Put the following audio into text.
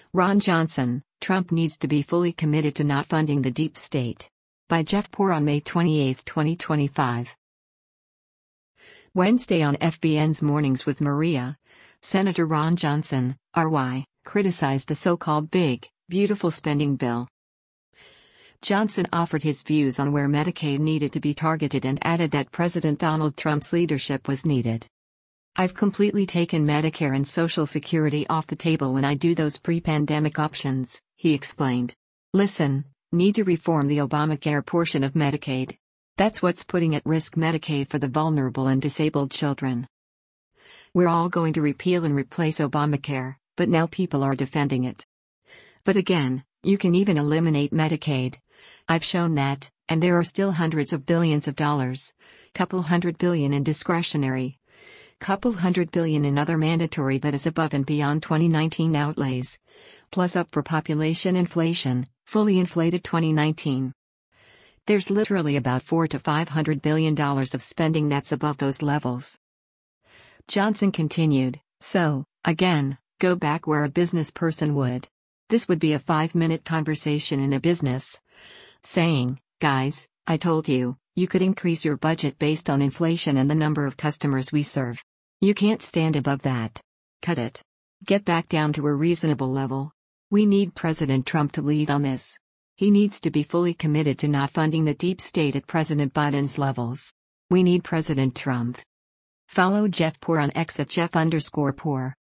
Ron Johnson, Trump needs to be fully committed to not funding the deep state. By Jeff Poor on May 28, 2025. Wednesday on FBN's Mornings with Maria, Senator Ron Johnson, RY, criticized the so-called big, beautiful spending bill. Johnson offered his views on where Medicaid needed to be targeted and added that President Donald Trump's leadership was needed. I've completely taken Medicare and Social Security off the table when I do those pre-pandemic options, he explained. Listen, need to reform the Obamacare portion of Medicaid. That's what's putting at risk Medicaid for the vulnerable and disabled children. We're all going to repeal and replace Obamacare, but now people are defending it. But again, you can even eliminate Medicaid. I've shown that, and there are still hundreds of billions of dollars, couple $100 billion in discretionary, couple $100 billion in other mandatory that is above and beyond 2019 outlays, plus up for population inflation, fully inflated 2019. There's literally about $400 to $500 billion of spending that's above those levels. Johnson continued, so, again, go back where a business person would. This would be a 5-minute conversation in a business, saying, guys, I told you, you could increase your budget based on inflation and the number of customers we serve. You can't stand above that. Cut it. Get back down to a reasonable level. We need President Trump to lead on this. He needs to be fully committed to not funding the deep state at President Biden's levels. We need President Trump. Follow Jeff Poor on X at Jeff_Poor.